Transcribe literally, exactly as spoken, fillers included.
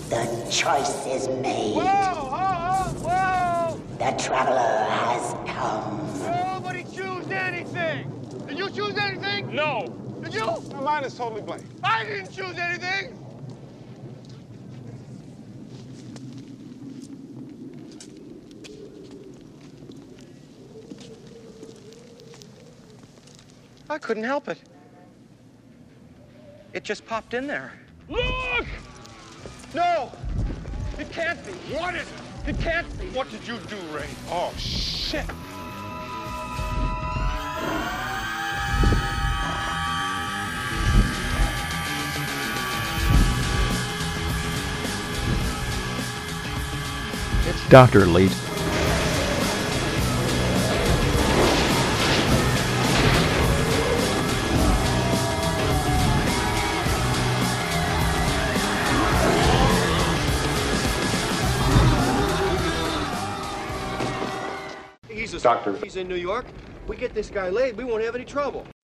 The choice is made. Whoa, whoa, whoa! The traveler has come. Nobody choose anything! Did you choose anything? No. Did you? No, mine is totally blank. I didn't choose anything! I couldn't help it. It just popped in there. Look! No! It can't be. What is it? It can't be. What did you do, Ray? Oh, shit. Doctor Elite. He's a Doctor. He's in New York. We get this guy laid, we won't have any trouble.